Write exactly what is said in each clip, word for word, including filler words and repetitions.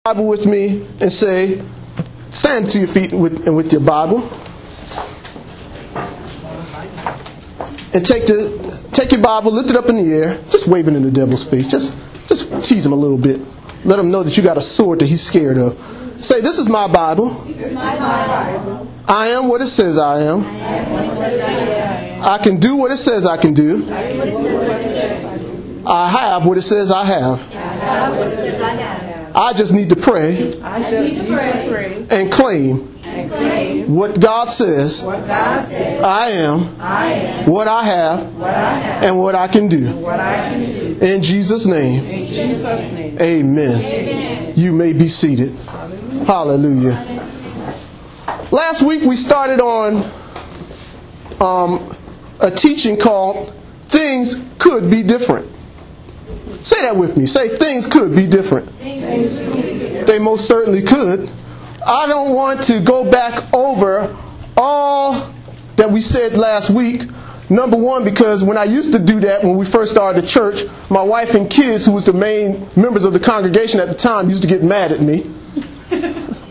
Bible with me and say, stand to your feet with, and with your Bible. And take the take your Bible, lift it up in the air, just wave it in the devil's face. Just just tease him a little bit. Let him know that you got a sword that he's scared of. Say, this is my Bible. This is my Bible. I am what it says I am. I am what it says I am. I can do what it says I can do. I can do what it says I do. I have what it says I have. I have what it says I have. I just need to pray I just need to pray and claim and claim what God says what God says I am, I am, what I have, what I have, and what I can do. what I can do. In Jesus' name, In Jesus' name. amen. Amen. You may be seated. Hallelujah. Last week we started on um, a teaching called Things Could Be Different. Say that with me. Say, things could be different. They most certainly could. I don't want to go back over all that we said last week. Number one, because when I used to do that, when we first started the church, my wife and kids, who was the main members of the congregation at the time, used to get mad at me. Daddy,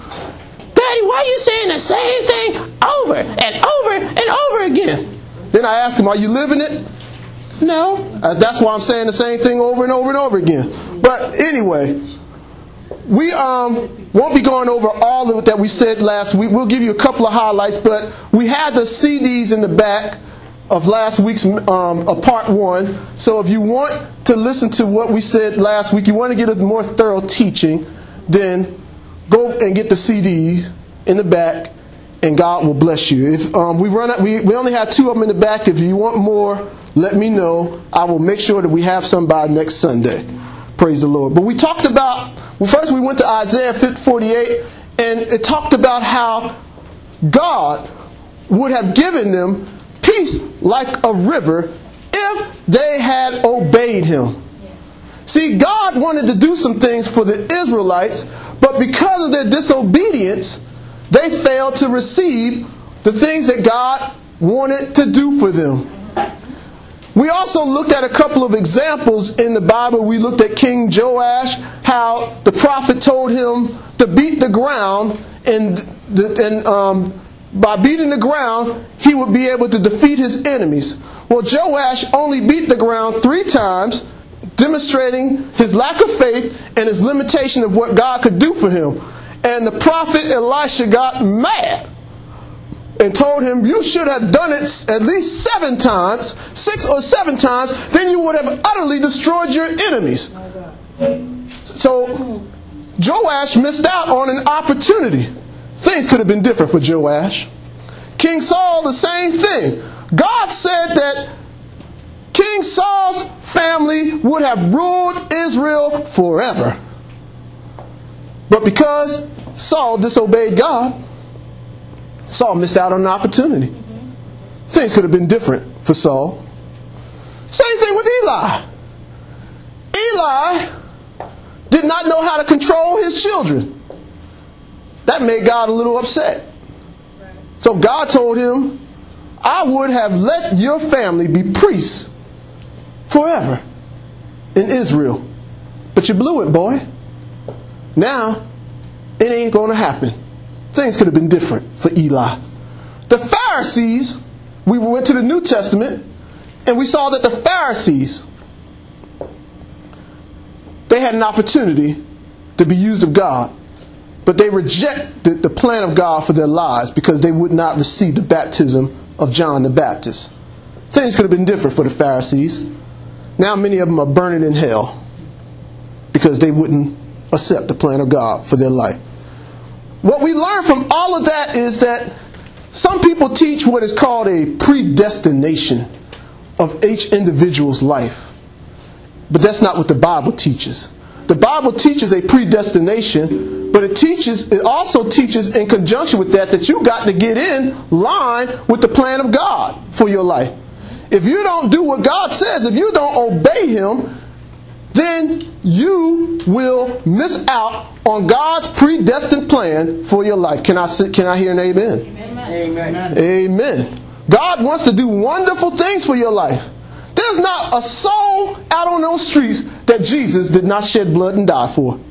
why are you saying the same thing over and over and over again? Then I asked him, are you living it? No. Uh, that's why I'm saying the same thing over and over and over again. But anyway, we um, won't be going over all of it that we said last week. We'll give you a couple of highlights, but we had the C Ds in the back of last week's um, uh, part one. So if you want to listen to what we said last week, you want to get a more thorough teaching, then go and get the C D in the back, and God will bless you. If um, we run, we we only have two of them in the back. If you want more, let me know. I will make sure that we have some by next Sunday. Praise the Lord. But we talked about, well, first we went to Isaiah forty-eight, and it talked about how God would have given them peace like a river if they had obeyed Him. See, God wanted to do some things for the Israelites, but because of their disobedience, they failed to receive the things that God wanted to do for them. We also looked at a couple of examples in the Bible. We looked at King Joash, how the prophet told him to beat the ground, and, the, and um, by beating the ground, he would be able to defeat his enemies. Well, Joash only beat the ground three times, demonstrating his lack of faith and his limitation of what God could do for him. And the prophet Elisha got mad and told him, you should have done it at least seven times, six or seven times, then you would have utterly destroyed your enemies. So Joash missed out on an opportunity. Things could have been different for Joash. King Saul, the same thing. God said that King Saul's family would have ruled Israel forever. But because Saul disobeyed God, Saul missed out on an opportunity. Mm-hmm. Things could have been different for Saul. Same thing with Eli. Eli did not know how to control his children. That made God a little upset. Right. So God told him, I would have let your family be priests forever in Israel. But you blew it, boy. Now, it ain't going to happen. Things could have been different for Eli. The Pharisees, we went to the New Testament, and we saw that the Pharisees, they had an opportunity to be used of God, but they rejected the plan of God for their lives because they would not receive the baptism of John the Baptist. Things could have been different for the Pharisees. Now many of them are burning in hell because they wouldn't accept the plan of God for their life. What we learn from all of that is that some people teach what is called a predestination of each individual's life. But that's not what the Bible teaches. The Bible teaches a predestination, but it teaches, it also teaches in conjunction with that that you got to get in line with the plan of God for your life. If you don't do what God says, if you don't obey Him, then you will miss out on God's predestined plan for your life. Can I can I hear an amen? Amen. Amen. Amen. God wants to do wonderful things for your life. There's not a soul out on those streets that Jesus did not shed blood and die for.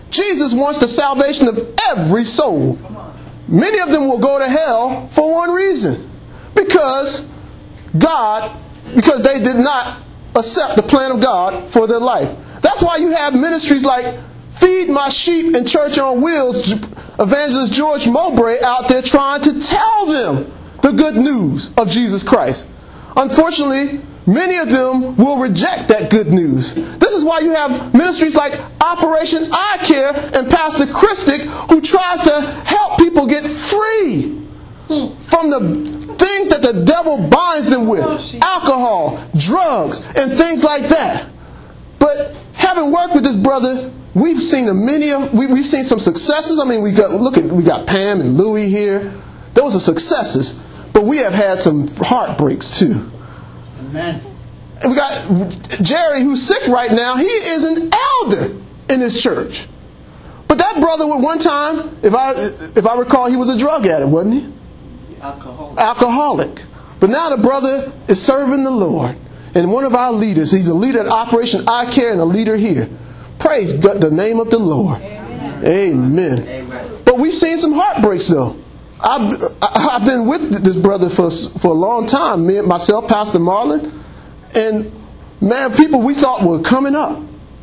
Jesus wants the salvation of every soul. Many of them will go to hell for one reason. Because God, because they did not accept the plan of God for their life. That's why you have ministries like Feed My Sheep and Church on Wheels, Evangelist George Mowbray out there trying to tell them the good news of Jesus Christ. Unfortunately, many of them will reject that good news. This is why you have ministries like Operation Eye Care and Pastor Christic, who tries to help people get free from the things that the devil binds them with. Alcohol, drugs, and things like that. But having worked with this brother, we've seen a many of, we, we've seen some successes. I mean, we got, look at, we got Pam and Louie here. Those are successes. But we have had some heartbreaks too. Amen. And we got Jerry, who's sick right now. He is an elder in this church. But that brother, at one time, if I if I recall, he was a drug addict, wasn't he? Alcoholic. Alcoholic. But now the brother is serving the Lord. And one of our leaders, he's a leader at Operation Eye Care and a leader here. Praise God, the name of the Lord. Amen. Amen. Amen. But we've seen some heartbreaks though. I've, I've been with this brother for for a long time. Me and myself, Pastor Marlon, and man, people we thought were coming up,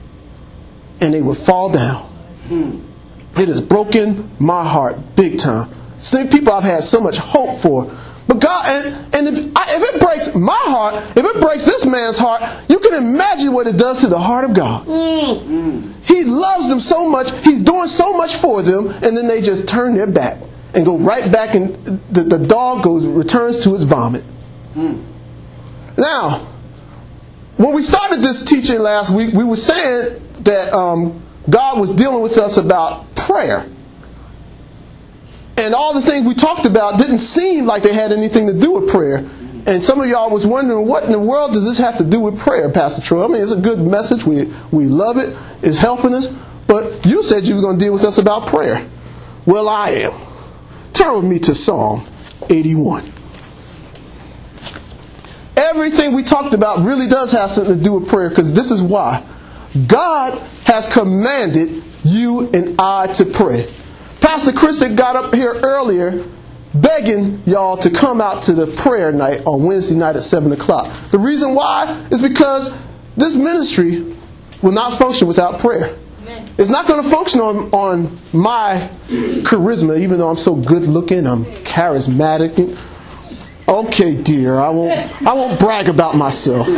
and they would fall down. Hmm. It has broken my heart big time. Some people I've had so much hope for, but God, and, and if, I, if it breaks my heart, if it breaks this man's heart, you can imagine what it does to the heart of God. Mm. He loves them so much, He's doing so much for them, and then they just turn their back and go right back, and the, the dog goes returns to its vomit. Mm. Now, when we started this teaching last week, we were saying that um, God was dealing with us about prayer. And all the things we talked about didn't seem like they had anything to do with prayer. And some of y'all was wondering, what in the world does this have to do with prayer, Pastor Troy? I mean, it's a good message. We, we love it. It's helping us. But you said you were going to deal with us about prayer. Well, I am. Turn with me to Psalm eighty-one. Everything we talked about really does have something to do with prayer, because this is why. God has commanded you and I to pray. Pastor Christic got up here earlier begging y'all to come out to the prayer night on Wednesday night at seven o'clock. The reason why is because this ministry will not function without prayer. Amen. It's not going to function on, on my charisma, even though I'm so good looking, I'm charismatic. Okay, dear, I won't I won't brag about myself.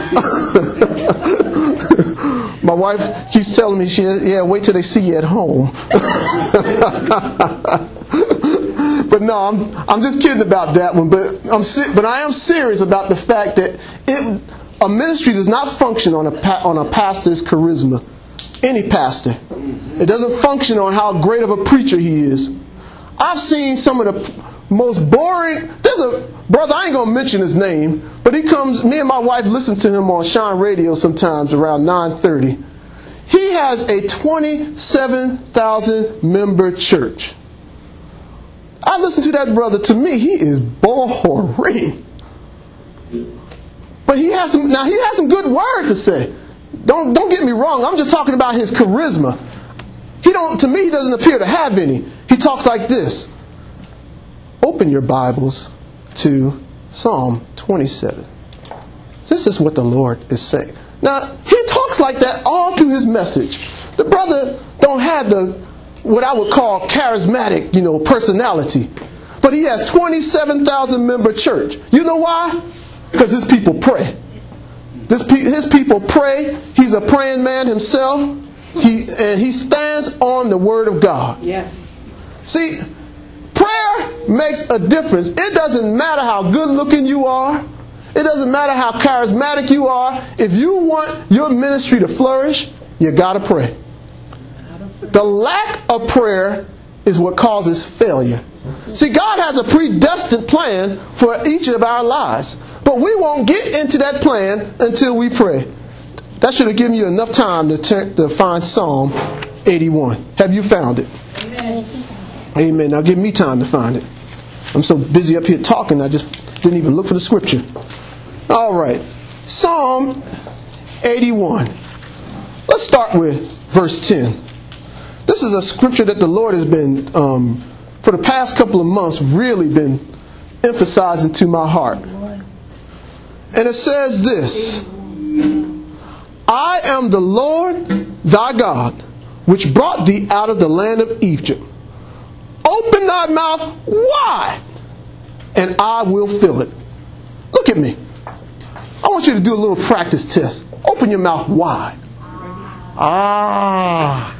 My wife keeps telling me, she, yeah, wait till they see you at home. But no, I'm I'm just kidding about that one. But I'm but I am serious about the fact that it, a ministry does not function on a on a pastor's charisma. Any pastor, it doesn't function on how great of a preacher he is. I've seen some of the most boring. There's a brother, I ain't gonna mention his name, but he comes. Me and my wife listen to him on Shine Radio sometimes around nine thirty. He has a twenty-seven thousand member church. I listen to that brother. To me, he is boring. But he has some. Now he has some good word to say. Don't don't get me wrong. I'm just talking about his charisma. He don't. To me, he doesn't appear to have any. He talks like this. Open your Bibles to Psalm twenty-seven. This is what the Lord is saying. Now, he talks like that all through his message. The brother don't have the, what I would call charismatic, you know, personality. But he has twenty-seven thousand member church. You know why? Because his people pray. This pe- his people pray. He's a praying man himself. He and he stands on the word of God. Yes. See, prayer makes a difference. It doesn't matter how good looking you are. It doesn't matter how charismatic you are. If you want your ministry to flourish, you got to pray. The lack of prayer is what causes failure. See, God has a predestined plan for each of our lives. But we won't get into that plan until we pray. That should have given you enough time to, ter- to find Psalm eighty-one. Have you found it? Amen. Amen. Now give me time to find it. I'm so busy up here talking, I just didn't even look for the scripture. All right. Psalm eighty-one. Let's start with verse ten. this is a scripture that the Lord has been, um, for the past couple of months, really been emphasizing to my heart. And it says this: I am the Lord thy God, which brought thee out of the land of Egypt. Open thy mouth wide, and I will fill it. Look at me. I want you to do a little practice test. Open your mouth wide. Ah.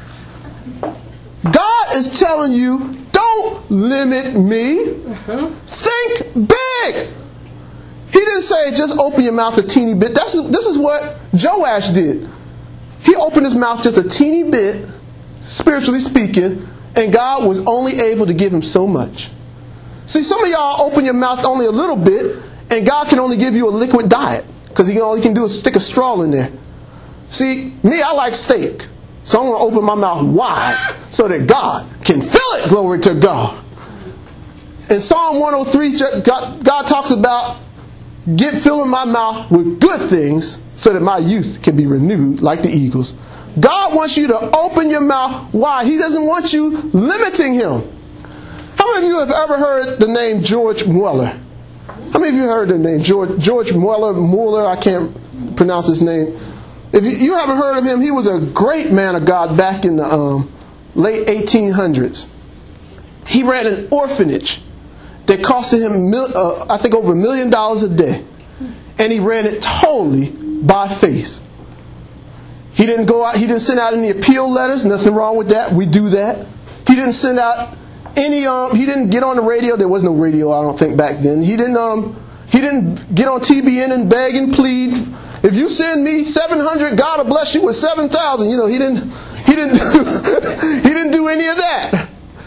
God is telling you, don't limit me. Think big. He didn't say just open your mouth a teeny bit. That's, this is what Joash did. He opened his mouth just a teeny bit, spiritually speaking, and God was only able to give him so much. See, some of y'all open your mouth only a little bit, and God can only give you a liquid diet, because he, all he can do is stick a straw in there. See, me, I like steak. So I'm going to open my mouth wide so that God can fill it. Glory to God. In Psalm one oh three, God, God talks about get filling my mouth with good things so that my youth can be renewed like the eagles. God wants you to open your mouth wide. He doesn't want you limiting him. How many of you have ever heard the name George Mueller? How many of you heard the name George George Mueller? Mueller, I can't pronounce his name. If you, you haven't heard of him, he was a great man of God back in the um, late eighteen hundreds. He ran an orphanage that costed him, mil, uh, I think, over a million dollars a day. And he ran it totally by faith. He didn't go out, he didn't send out any appeal letters. Nothing wrong with that. We do that. He didn't send out any, um, he didn't get on the radio. There was no radio, I don't think, back then. He didn't, um, he didn't get on T B N and beg and plead. If you send me seven hundred, God will bless you with seven thousand. You know, he didn't, he didn't, he didn't do any of that.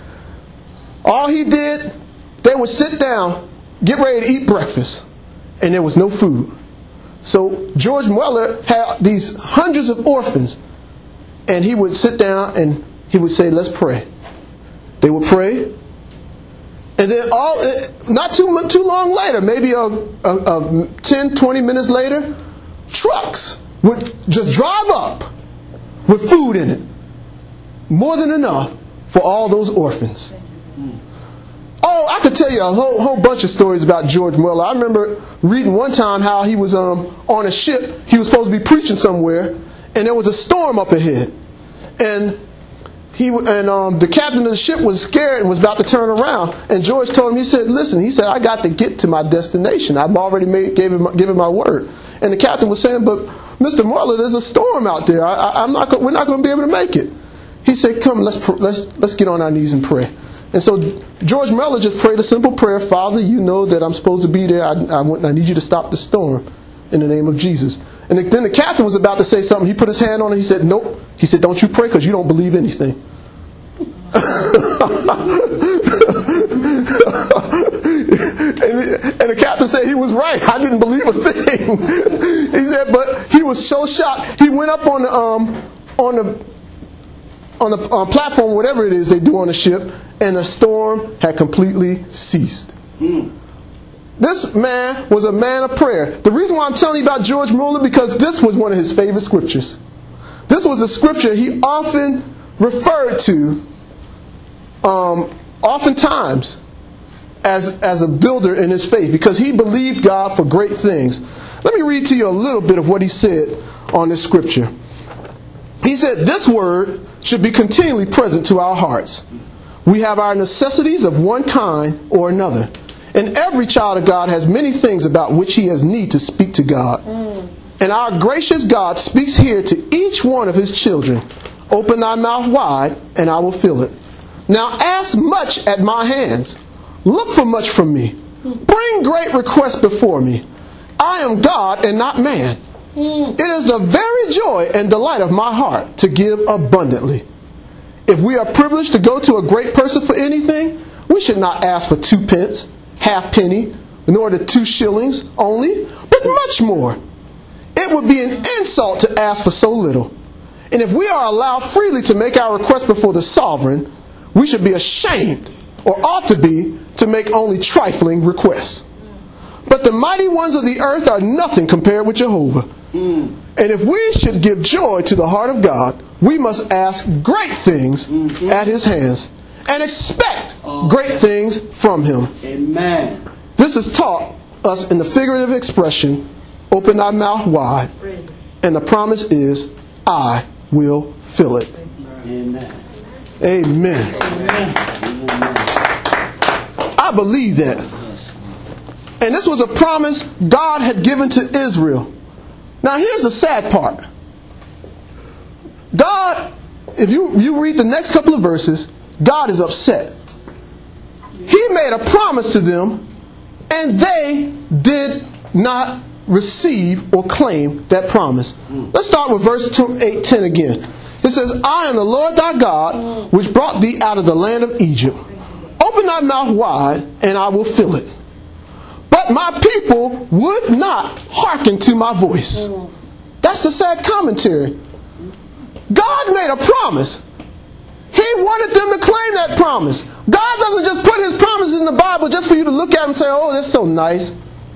All he did, they would sit down, get ready to eat breakfast, and there was no food. So George Mueller had these hundreds of orphans, and he would sit down and he would say, let's pray. They would pray. And then all, not too too long later, maybe a, a, a ten, twenty minutes later, trucks would just drive up with food in it. More than enough for all those orphans. Oh, I could tell you a whole, whole bunch of stories about George Mueller. I remember reading one time how he was um, on a ship. He was supposed to be preaching somewhere, and there was a storm up ahead. And he and um, the captain of the ship was scared and was about to turn around. And George told him, he said, listen, he said, I got to get to my destination. I've already made, gave him, given my word. And the captain was saying, but Mister Mueller, there's a storm out there. I, I, I'm not. We're not going to be able to make it. He said, come, let's pr- let's let's get on our knees and pray. And so George Mueller just prayed a simple prayer. Father, you know that I'm supposed to be there. I, I, want, I need you to stop the storm in the name of Jesus. And then the captain was about to say something. He put his hand on it. He said, nope. He said, don't you pray because you don't believe anything. and, and the captain said he was right. I didn't believe a thing. He said, but he was so shocked. He went up on the um, on the on the uh, platform, whatever it is they do on the ship, and the storm had completely ceased. Mm. This man was a man of prayer. The reason why I'm telling you about George Mueller, because this was one of his favorite scriptures. This was a scripture he often referred to, um, oftentimes, as, as a builder in his faith, because he believed God for great things. Let me read to you a little bit of what he said on this scripture. He said, this word should be continually present to our hearts. We have our necessities of one kind or another. And every child of God has many things about which he has need to speak to God. Mm. And our gracious God speaks here to each one of his children. Open thy mouth wide, and I will fill it. Now ask much at my hands. Look for much from me. Bring great requests before me. I am God and not man. Mm. It is the very joy and delight of my heart to give abundantly. If we are privileged to go to a great person for anything, we should not ask for two pence, half penny, nor the two shillings only, but much more. It would be an insult to ask for so little. And if we are allowed freely to make our request before the sovereign, we should be ashamed, or ought to be, to make only trifling requests. But the mighty ones of the earth are nothing compared with Jehovah. Mm. And if we should give joy to the heart of God, we must ask great things mm-hmm. at his hands and expect oh, great yes. things from him. Amen. This is taught us in the figurative expression, open thy mouth wide, and the promise is, I will fill it. Amen. Amen. Amen. I believe that. And this was a promise God had given to Israel. Now here's the sad part. God, if you, you read the next couple of verses, God is upset. He made a promise to them, and they did not receive or claim that promise. Let's start with verse eight ten again. It says, I am the Lord thy God, which brought thee out of the land of Egypt. Open thy mouth wide, and I will fill it. But my people would not hearken to my voice. That's the sad commentary. God made a promise. He wanted them to claim that promise. God doesn't just put his promises in the Bible just for you to look at them and say, oh, that's so nice.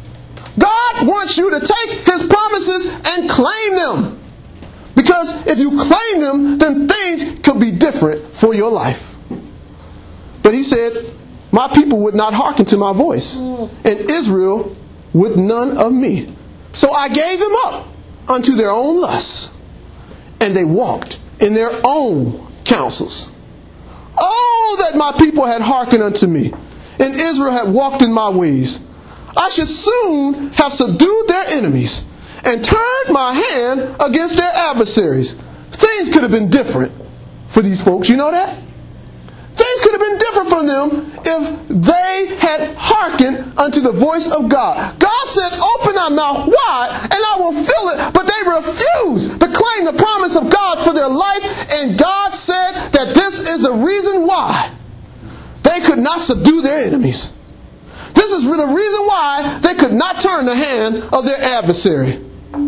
God wants you to take his promises and claim them. Because if you claim them, then things could be different for your life. But he said, my people would not hearken to my voice, and Israel would none of me. So I gave them up unto their own lusts, and they walked in their own counsels. Oh, that my people had hearkened unto me, and Israel had walked in my ways. I should soon have subdued their enemies, and turned my hand against their adversaries. Things could have been different for these folks. You know that? Things could have been different from them if they had hearkened unto the voice of God. God said, open thy mouth wide and I will fill it. But they refused to claim the promise of God for their life. And God said that this is the reason why they could not subdue their enemies. This is the reason why they could not turn the hand of their adversary.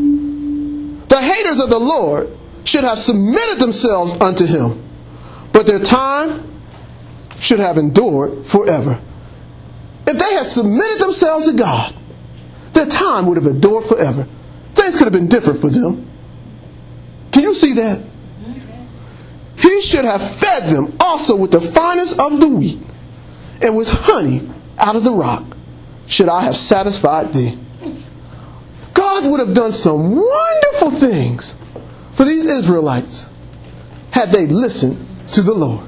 The haters of the Lord should have submitted themselves unto him, but their time should have endured forever. If they had submitted themselves to God, their time would have endured forever. Things could have been different for them. Can you see that? He should have fed them also with the finest of the wheat, and with honey out of the rock should I have satisfied thee. God would have done some wonderful things for these Israelites had they listened to the Lord.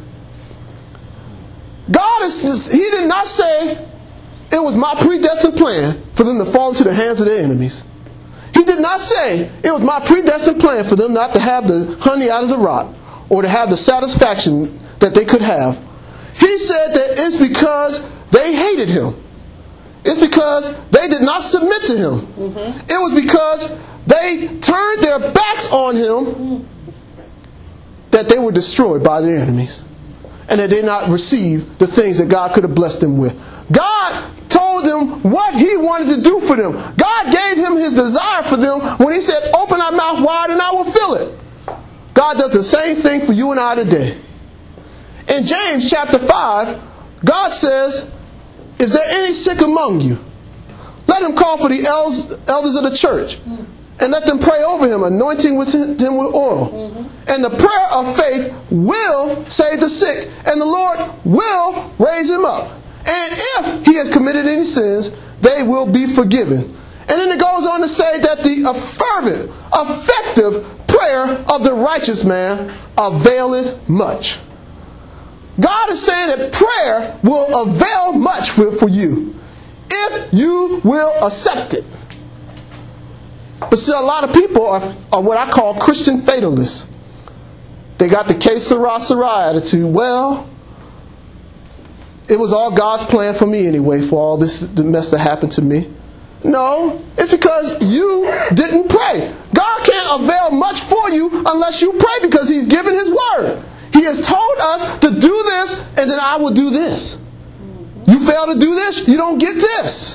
God is, he did not say it was my predestined plan for them to fall into the hands of their enemies. He did not say it was my predestined plan for them not to have the honey out of the rock or to have the satisfaction that they could have. He said that it's because they hated him. It's because they did not submit to him. Mm-hmm. It was because they turned their backs on him that they were destroyed by their enemies. And that they did not receive the things that God could have blessed them with. God told them what he wanted to do for them. God gave him his desire for them when he said, open our mouth wide and I will fill it. God does the same thing for you and I today. In James chapter five, God says, is there any sick among you? Let him call for the elders of the church and let them pray over him, anointing with him with oil. Mm-hmm. And the prayer of faith will save the sick, and the Lord will raise him up. And if he has committed any sins, they will be forgiven. And then it goes on to say that the fervent, effective prayer of the righteous man availeth much. God is saying that prayer will avail much for, for you if you will accept it. But see, a lot of people are, are what I call Christian fatalists. They got the que sera, sera attitude. Well, it was all God's plan for me anyway, for all this the mess that happened to me. No, it's because you didn't pray. God can't avail much for you unless you pray, because he's given his word. He has told us to do this, and then I will do this. You fail to do this, you don't get this.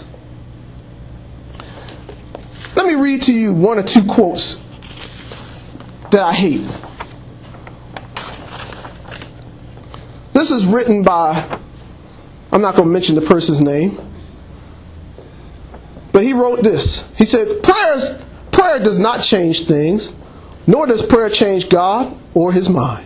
Let me read to you one or two quotes that I hate. This is written by, I'm not going to mention the person's name, but he wrote this. He said, Prayers, prayer does not change things. nor does prayer change God or his mind.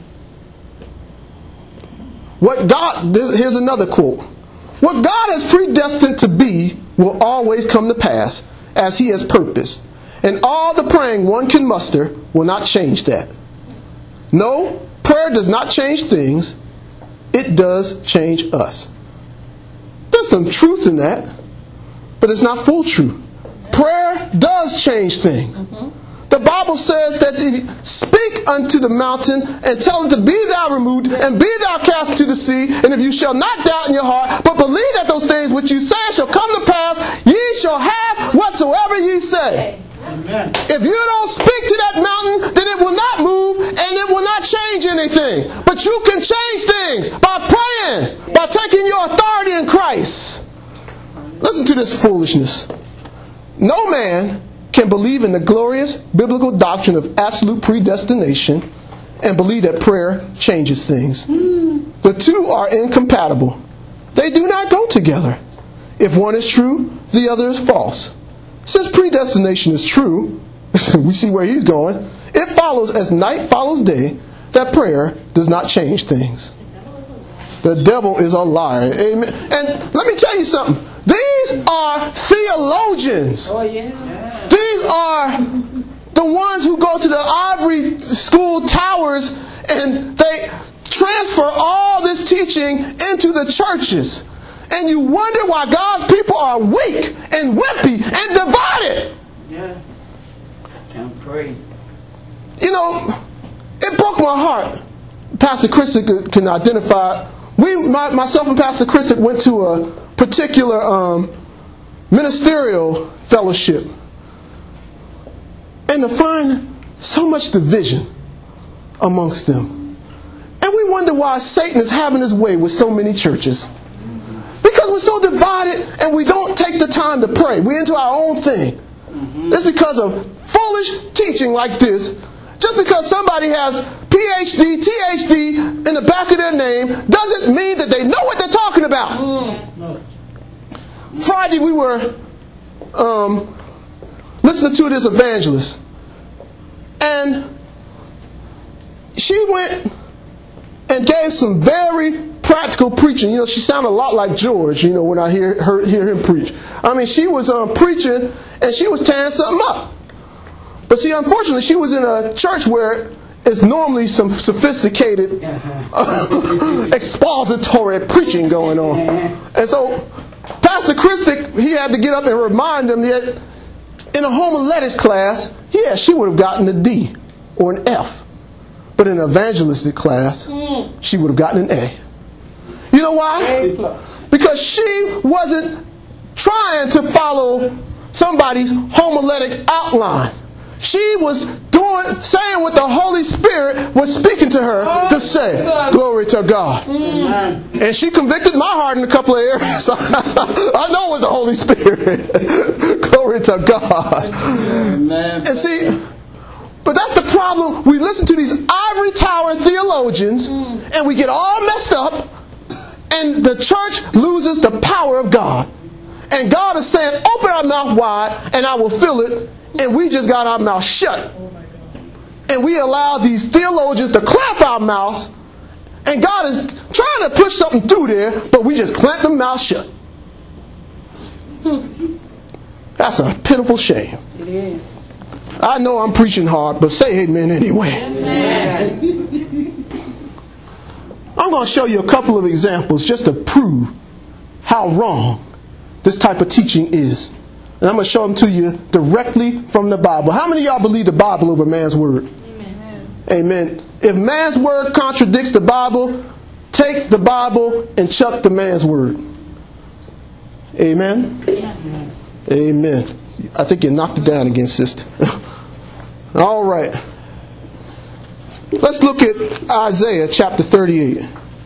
What God, this, here's another quote. What God has predestined to be will always come to pass as he has purposed. And all the praying one can muster will not change that. No, prayer does not change things. It does change us. There's some truth in that, but it's not full truth. Prayer does change things. Mm-hmm. The Bible says that speak unto the mountain and tell it to be thou removed and be thou cast into the sea. And if you shall not doubt in your heart, but believe that those things which you say shall come to pass, ye shall have whatsoever ye say. Amen. If you don't speak to that mountain, then it will not move and it will not change anything. But you can change things by praying, by taking your authority in Christ. Listen to this foolishness. No man can believe in the glorious biblical doctrine of absolute predestination and believe that prayer changes things. Mm. The two are incompatible. They do not go together. If one is true, the other is false. Since predestination is true, we see where he's going, it follows as night follows day that prayer does not change things. The devil is a liar. Amen. And let me tell you something. These are theologians. Oh, yeah. These are the ones who go to the ivory school towers and they transfer all this teaching into the churches. And you wonder why God's people are weak and wimpy and divided. Yeah. Can't pray. You know, it broke my heart. Pastor Christick can identify. We, my, myself and Pastor Christick went to a particular um, ministerial fellowship. And to find so much division amongst them. And we wonder why Satan is having his way with so many churches. Because we're so divided and we don't take the time to pray. We're into our own thing. Mm-hmm. It's because of foolish teaching like this. Just because somebody has P H D, T H D in the back of their name doesn't mean that they know what they're talking about. Mm. Friday we were um, listening to this evangelist. And she went and gave some very practical preaching. You know, she sounded a lot like George, you know, when I hear her hear him preach. I mean, she was um, preaching and she was tearing something up. But see, unfortunately, she was in a church where it's normally some sophisticated uh, expository preaching going on. And so Pastor Christick, he had to get up and remind them that in a homiletics class, yeah, she would have gotten a D or an F. But in an evangelistic class, she would have gotten an A. You know why? Because she wasn't trying to follow somebody's homiletic outline. She was doing, saying what the Holy Spirit was speaking to her to say. Glory to God. Mm. And she convicted my heart in a couple of areas. I know it was the Holy Spirit. Glory to God. Amen. And see, but that's the problem. We listen to these ivory tower theologians mm. and we get all messed up and the church loses the power of God. And God is saying, open our mouth wide and I will fill it. And we just got our mouth shut. And we allow these theologians to clamp our mouths. And God is trying to push something through there, but we just clamp them mouth shut. That's a pitiful shame. It is. I know I'm preaching hard, but say amen anyway. Amen. I'm going to show you a couple of examples just to prove how wrong this type of teaching is. And I'm going to show them to you directly from the Bible. How many of y'all believe the Bible over man's word? Amen. Amen. If man's word contradicts the Bible, take the Bible and chuck the man's word. Amen? Amen. Amen. I think you knocked it down again, sister. All right. Let's look at Isaiah chapter thirty-eight.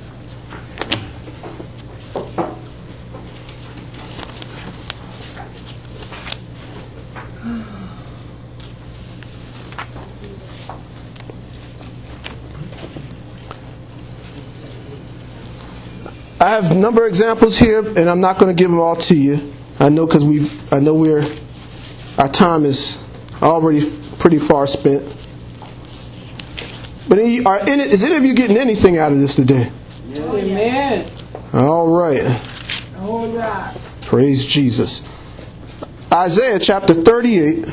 I have a number of examples here, and I'm not going to give them all to you. I know because we, I know we're, our time is already pretty far spent. But are any, is any of you getting anything out of this today? Amen. All right. All right. Praise Jesus. Isaiah chapter thirty-eight.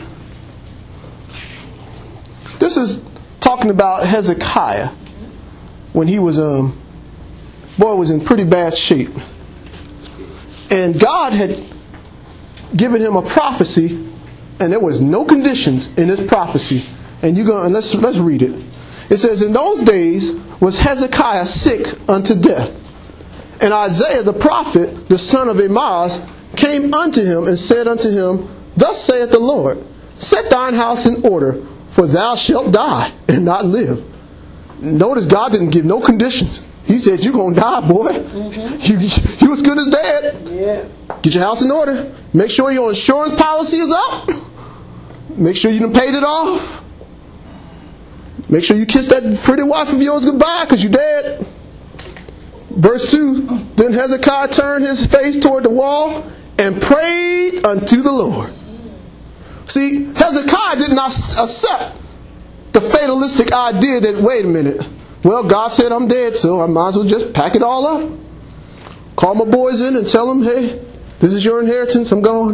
This is talking about Hezekiah when he was um boy was in pretty bad shape. And God had given him a prophecy, and there was no conditions in this prophecy. And you go and let's let's read it. It says, "In those days was Hezekiah sick unto death. And Isaiah the prophet, the son of Amoz, came unto him and said unto him, Thus saith the Lord, Set thine house in order, for thou shalt die and not live." Notice God didn't give no conditions. He said, "You're going to die, boy. Mm-hmm. You, you as good as dead. Yes. Get your house in order. Make sure your insurance policy is up. Make sure you done paid it off. Make sure you kiss that pretty wife of yours goodbye because you're dead." Verse two, "Then Hezekiah turned his face toward the wall and prayed unto the Lord." See, Hezekiah did not accept the fatalistic idea that, wait a minute, well, God said I'm dead, so I might as well just pack it all up. Call my boys in and tell them, hey, this is your inheritance, I'm gone.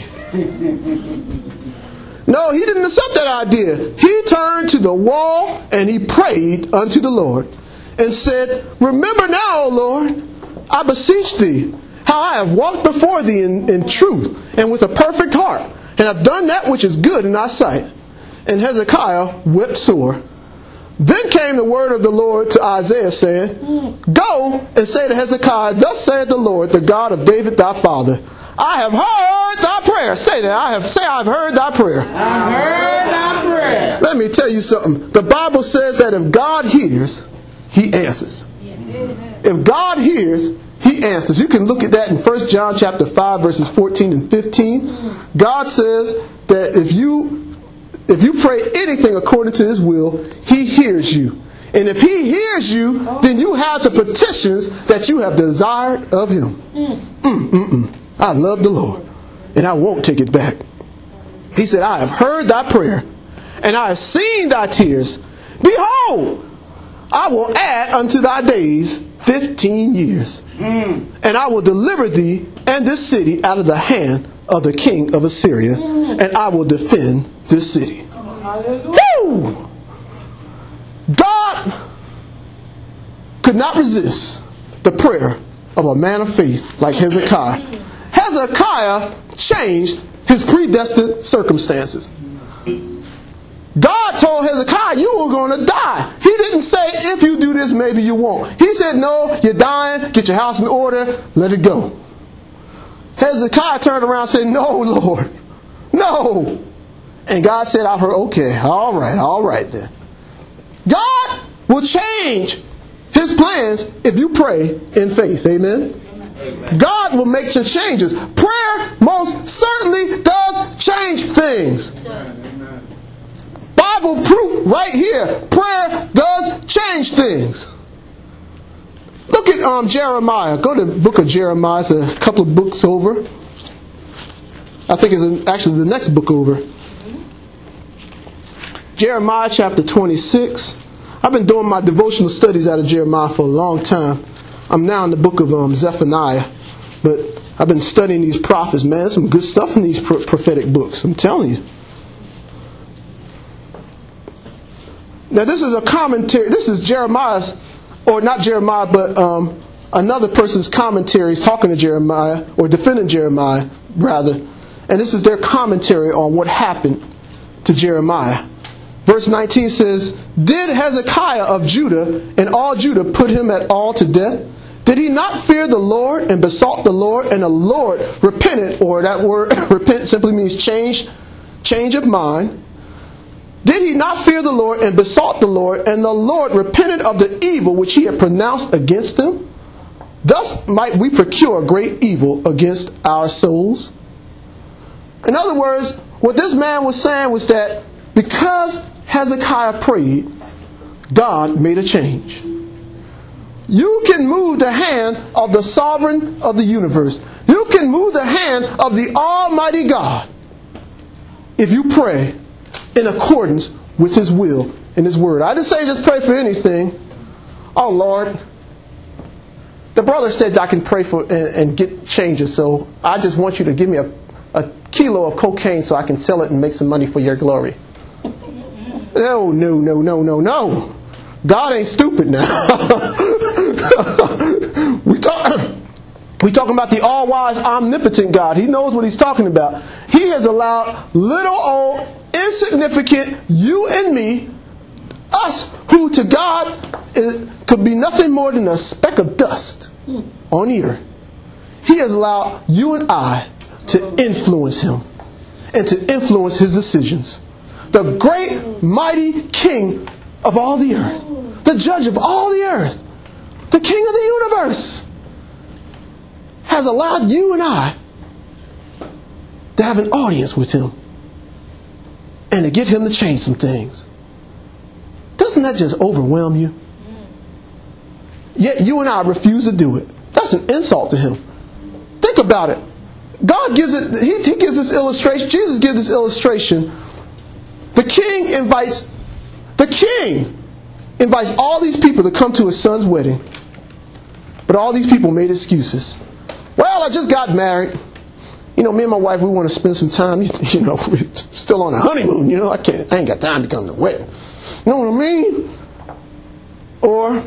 No, he didn't accept that idea. He turned to the wall and he prayed unto the Lord and said, "Remember now, O Lord, I beseech thee, how I have walked before thee in, in truth and with a perfect heart, and have done that which is good in thy sight." And Hezekiah wept sore. Then came the word of the Lord to Isaiah, saying, "Go and say to Hezekiah, Thus saith the Lord, the God of David thy father, I have heard thy prayer." Say that. I have say I've heard thy prayer. I heard thy prayer. Let me tell you something. The Bible says that if God hears, he answers. If God hears, he answers. You can look at that in First John chapter five, verses fourteen and fifteen. God says that if you if you pray anything according to his will, he hears you. And if he hears you, then you have the petitions that you have desired of him. Mm, mm, mm. I love the Lord, and I won't take it back. He said, "I have heard thy prayer, and I have seen thy tears. Behold, I will add unto thy days fifteen years. Mm. And I will deliver thee and this city out of the hand of the king of Assyria, mm. and I will defend this city." Woo! God could not resist the prayer of a man of faith like Hezekiah. Hezekiah changed his predestined circumstances. God told Hezekiah, you were going to die. He didn't say, if you do this, maybe you won't. He said, no, you're dying. Get your house in order. Let it go. Hezekiah turned around and said, no, Lord. No. And God said, I heard, okay, all right, all right then. God will change his plans if you pray in faith. Amen? Amen. God will make some changes. Prayer most certainly does change things. Amen. Bible proof right here. Prayer does change things. Look at um, Jeremiah. Go to the book of Jeremiah. It's a couple of books over. I think it's actually the next book over. Jeremiah chapter twenty-six. I've been doing my devotional studies out of Jeremiah for a long time. I'm now in the book of um, Zephaniah. But I've been studying these prophets, man. Some good stuff in these pro- prophetic books. I'm telling you. Now this is a commentary. This is Jeremiah's, or not Jeremiah, but um, another person's commentaries talking to Jeremiah, or defending Jeremiah, rather. And this is their commentary on what happened to Jeremiah. Verse nineteen says, Did Hezekiah of Judah and all Judah put him at all to death? Did he not fear the Lord and besought the Lord, and the Lord repented, or that word repent simply means change, change of mind. Did he not fear the Lord and besought the Lord, and the Lord repented of the evil which he had pronounced against them? Thus might we procure great evil against our souls. In other words, what this man was saying was that because Hezekiah prayed, God made a change. You can move the hand of the sovereign of the universe. You can move the hand of the Almighty God if you pray in accordance with his will in His Word. I didn't say just pray for anything. Oh, Lord, the brother said I can pray for and, and get changes, so I just want you to give me a, a kilo of cocaine so I can sell it and make some money for your glory. No, no, no, no, no, no. God ain't stupid now. we talk, we talking about the all-wise, omnipotent God. He knows what He's talking about. He has allowed little old, insignificant you and me, us, who to God is, could be nothing more than a speck of dust on the earth. He has allowed you and I to influence Him and to influence His decisions. The great, mighty King of all the earth, the Judge of all the earth, the King of the universe, has allowed you and I to have an audience with Him and to get Him to change some things. Doesn't that just overwhelm you? Yet you and I refuse to do it. That's an insult to Him. Think about it. God gives it, He, he gives this illustration, Jesus gives this illustration. The king invites, the king invites all these people to come to his son's wedding. But all these people made excuses. Well, I just got married. You know, me and my wife, we want to spend some time. You, you know, we're still on a honeymoon. You know, I can't, I ain't got time to come to the wedding. You know what I mean? Or,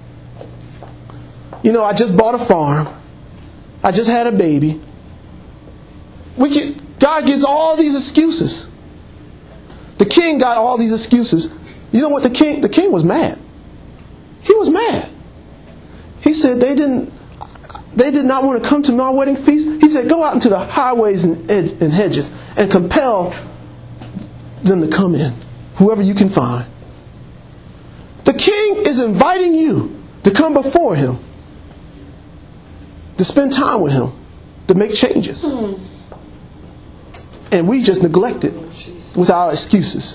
you know, I just bought a farm. I just had a baby. We can, God gives all these excuses. The king got all these excuses. You know what the king, the king was mad. He was mad. He said they didn't, they did not want to come to my wedding feast. He said, go out into the highways and, ed- and hedges and compel them to come in. Whoever you can find. The king is inviting you to come before him. To spend time with him. To make changes. Hmm. And we just neglect it with our excuses.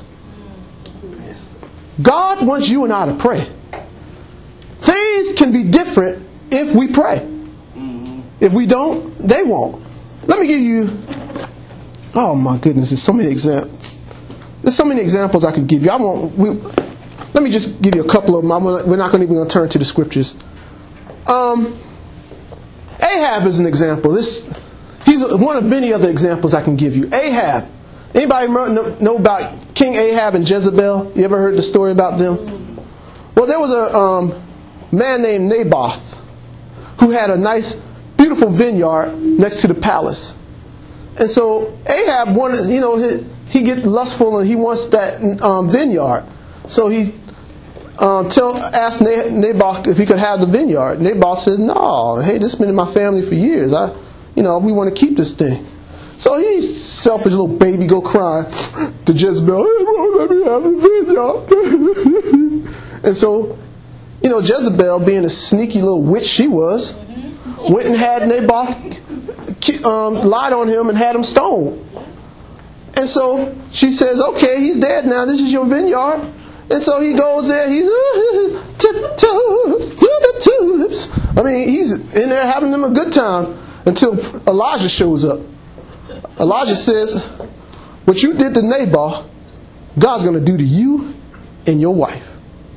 God wants you and I to pray. Things can be different if we pray. If we don't, they won't. Let me give you, oh my goodness, there's so many examples. There's so many examples I could give you. I won't. We, let me just give you a couple of them. I'm gonna, we're not going to even turn to the scriptures. Um, Ahab is an example. This, he's one of many other examples I can give you. Ahab. Anybody know, know about King Ahab and Jezebel? You ever heard the story about them? Well, there was a um, man named Naboth who had a nice, beautiful vineyard next to the palace. And so Ahab wanted, you know, he, he get lustful and he wants that um, vineyard. So he um, tell, asked Naboth if he could have the vineyard. Naboth says, no, hey, this has been in my family for years. I, you know, we want to keep this thing. So he, selfish little baby, go crying to Jezebel, hey, won't let me have the vineyard. And so, you know, Jezebel, being a sneaky little witch she was, went and had Naboth um, lied on him and had him stoned. And so she says, okay, he's dead now. This is your vineyard. And so he goes there. He's uh, tiptoe through the tulips. I mean, he's in there having them a good time until Elijah shows up. Elijah says, what you did to Naboth, God's going to do to you and your wife.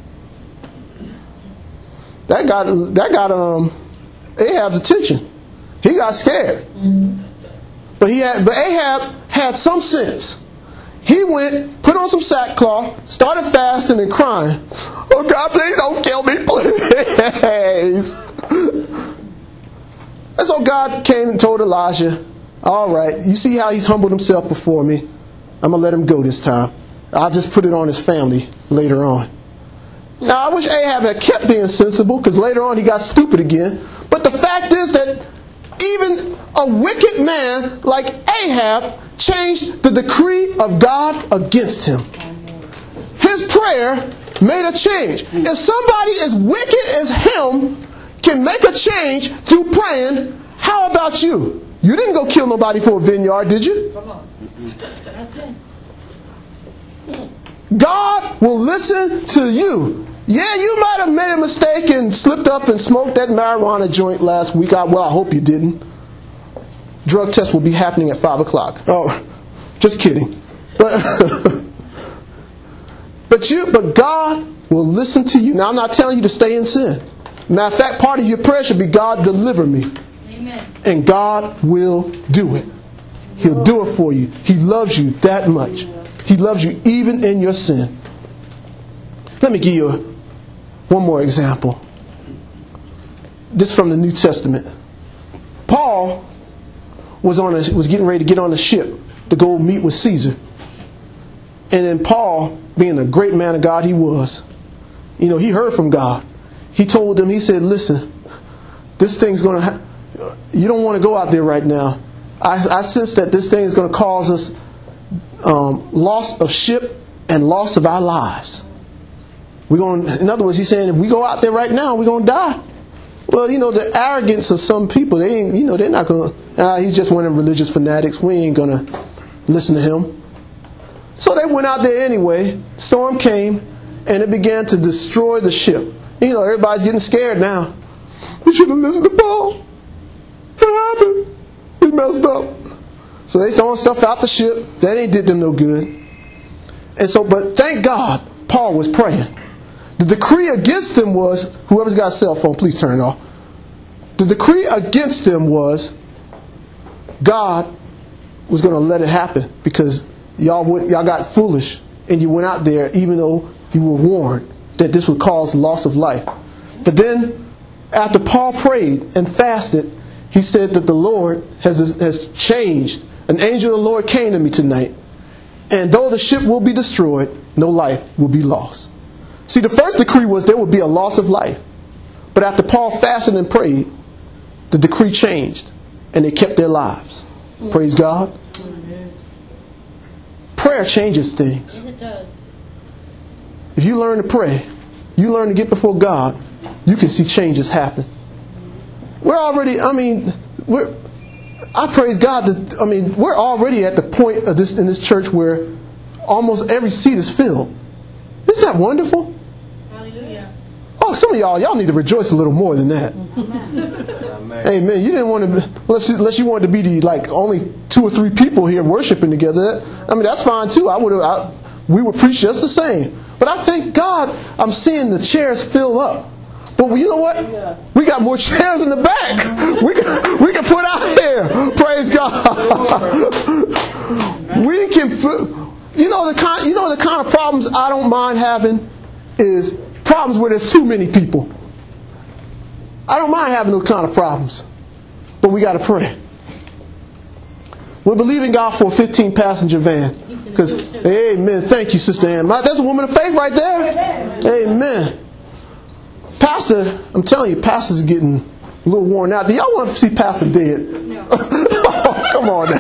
That got that got um Ahab's attention. He got scared. But he had but Ahab had some sense. He went, put on some sackcloth, started fasting and crying. Oh God, please don't kill me, please. And so God came and told Elijah, all right, you see how he's humbled himself before me? I'm going to let him go this time. I'll just put it on his family later on. Now, I wish Ahab had kept being sensible, because later on he got stupid again. But the fact is that even a wicked man like Ahab changed the decree of God against him. His prayer made a change. If somebody as wicked as him can make a change through praying, how about you? You didn't go kill nobody for a vineyard, did you? Come on. God will listen to you. Yeah, you might have made a mistake and slipped up and smoked that marijuana joint last week. I, well, I hope you didn't. Drug test will be happening at five o'clock. Oh, just kidding. But But you, but God will listen to you. Now, I'm not telling you to stay in sin. Matter of fact, part of your prayer should be, God, deliver me. Amen. And God will do it. He'll do it for you. He loves you that much. He loves you even in your sin. Let me give you one more example. This from the New Testament. Paul was on a, was getting ready to get on a ship to go meet with Caesar. And then Paul, being a great man of God he was, you know, he heard from God. He told them, he said, listen, this thing's going to ha- you don't want to go out there right now. I, I sense that this thing is going to cause us um, loss of ship and loss of our lives. We're going. In other words, he's saying if we go out there right now, we're going to die. Well, you know, the arrogance of some people, they ain't, you know, they're not going to, uh, he's just one of them religious fanatics. We ain't going to listen to him. So they went out there anyway. Storm came and it began to destroy the ship. You know, everybody's getting scared now. We should have listened to Paul. What happened? We messed up. So they throwing stuff out the ship. That ain't did them no good. And so, but thank God, Paul was praying. The decree against them was, whoever's got a cell phone, please turn it off. The decree against them was, God was going to let it happen because y'all went, y'all got foolish and you went out there even though you were warned that this would cause loss of life. But then, after Paul prayed and fasted, he said that the Lord has, has changed. An angel of the Lord came to me tonight. And though the ship will be destroyed, no life will be lost. See, the first decree was there would be a loss of life. But after Paul fasted and prayed, the decree changed. And they kept their lives. Praise God. Prayer changes things. Yes, it does. If you learn to pray, you learn to get before God, you can see changes happen. We're already, I mean, we're, I praise God that, I mean, we're already at the point of this in this church where almost every seat is filled. Isn't that wonderful? Hallelujah. Oh, some of y'all, y'all need to rejoice a little more than that. Amen. Amen. You didn't want to, unless you, unless you wanted to be the, like, only two or three people here worshiping together. I mean, that's fine too. I would have, we would preach just the same. But I thank God I'm seeing the chairs fill up. But you know what? We got more chairs in the back. We can, we can put out here. Praise God. We can, you know the kind, you know the kind of problems I don't mind having is problems where there's too many people. I don't mind having those kind of problems, but we got to pray. We're believing God for a fifteen passenger van. Because, amen. Thank you, Sister Ann. That's a woman of faith right there. Amen. Pastor, I'm telling you, Pastor's getting a little worn out. Do y'all want to see Pastor dead? No. Oh, come on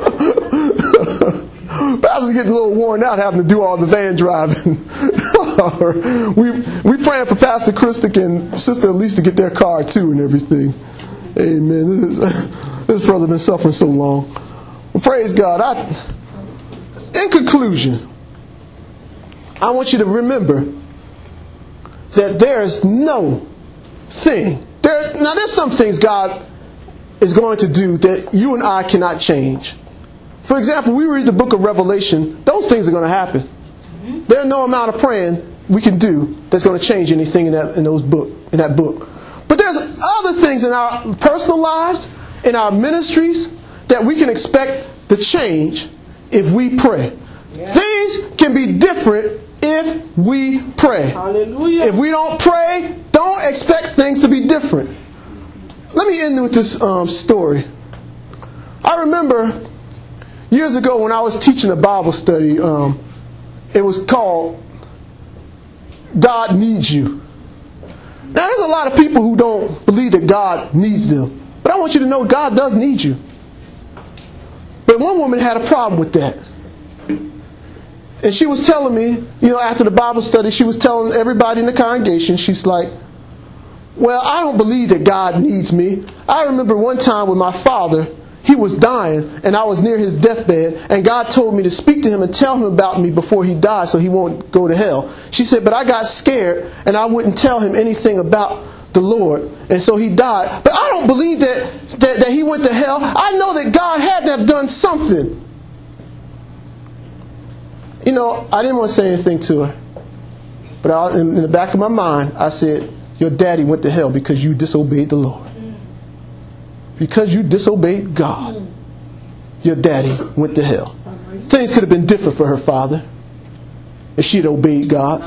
now. Pastor's getting a little worn out having to do all the van driving. we we praying for Pastor Christic and Sister Elise to get their car too and everything. Amen. This, this brother been suffering so long. Well, praise God. I, in conclusion, I want you to remember that there is no thing. There, now, there's some things God is going to do that you and I cannot change. For example, we read the book of Revelation. Those things are going to happen. Mm-hmm. There's no amount of praying we can do that's going to change anything in that in those book in that book. But there's other things in our personal lives, in our ministries, that we can expect to change if we pray. Yeah. Things can be different if we pray. Hallelujah. If we don't pray, don't expect things to be different. Let me end with this um, story. I remember years ago when I was teaching a Bible study, um, it was called God Needs You. Now, there's a lot of people who don't believe that God needs them. But I want you to know God does need you. But one woman had a problem with that. And she was telling me, you know, after the Bible study, she was telling everybody in the congregation, she's like, well, I don't believe that God needs me. I remember one time with my father, he was dying, and I was near his deathbed, and God told me to speak to him and tell him about me before he died so he won't go to hell. She said, but I got scared, and I wouldn't tell him anything about the Lord, and so he died. But I don't believe that, that, that he went to hell. I know that God had to have done something. You know, I didn't want to say anything to her. But I, in, in the back of my mind, I said, your daddy went to hell because you disobeyed the Lord. Because you disobeyed God, your daddy went to hell. Things could have been different for her father if she had obeyed God.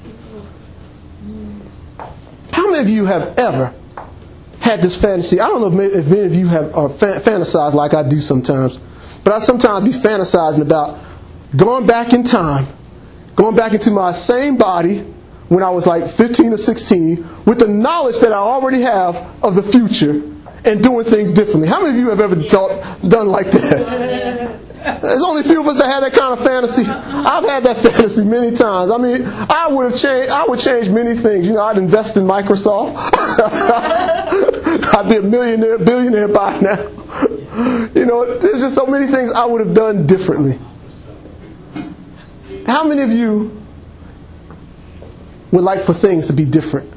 How many of you have ever had this fantasy? I don't know if many, if many of you have are fa- fantasized like I do sometimes, but I sometimes be fantasizing about going back in time, going back into my same body when I was like fifteen or sixteen, with the knowledge that I already have of the future, and doing things differently. How many of you have ever thought, done like that? There's only a few of us that have that kind of fantasy. I've had that fantasy many times. I mean, I would have changed. I would change many things. You know, I'd invest in Microsoft. I'd be a millionaire, billionaire by now. You know, there's just so many things I would have done differently. How many of you would like for things to be different?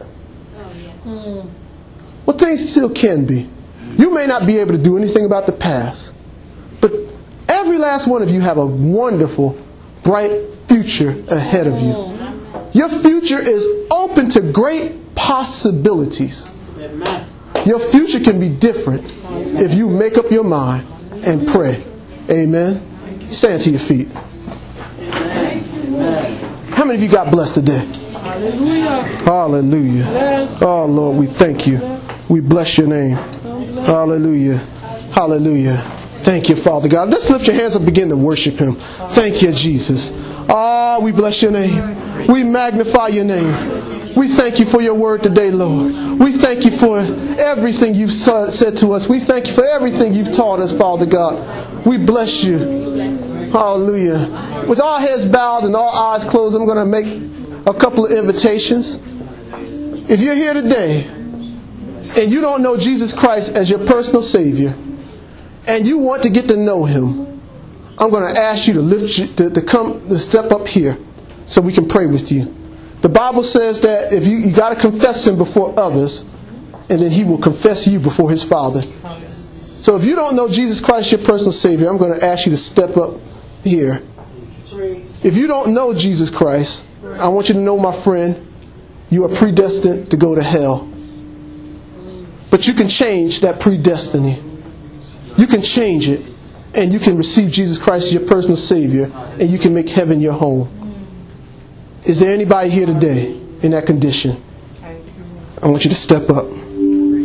Well, things still can be. You may not be able to do anything about the past, but every last one of you have a wonderful, bright future ahead of you. Your future is open to great possibilities. Your future can be different if you make up your mind and pray. Amen. Stand to your feet. How many of you got blessed today? Hallelujah. Hallelujah. Oh, Lord, we thank you. We bless your name. Hallelujah. Hallelujah. Thank you, Father God. Let's lift your hands and begin to worship Him. Thank you, Jesus. Ah, we bless your name. We magnify your name. We thank you for your word today, Lord. We thank you for everything you've said to us. We thank you for everything you've taught us, Father God. We bless you. Hallelujah. With all heads bowed and all eyes closed, I'm going to make a couple of invitations. If you're here today and you don't know Jesus Christ as your personal Savior, and you want to get to know Him, I'm going to ask you to lift you, to, to come to step up here so we can pray with you. The Bible says that if you you got to confess Him before others, and then He will confess you before His Father. So if you don't know Jesus Christ your personal Savior, I'm going to ask you to step up here. If you don't know Jesus Christ, I want you to know, my friend, you are predestined to go to hell. But you can change that predestiny. You can change it, and you can receive Jesus Christ as your personal Savior, and you can make heaven your home. Is there anybody here today in that condition? I want you to step up.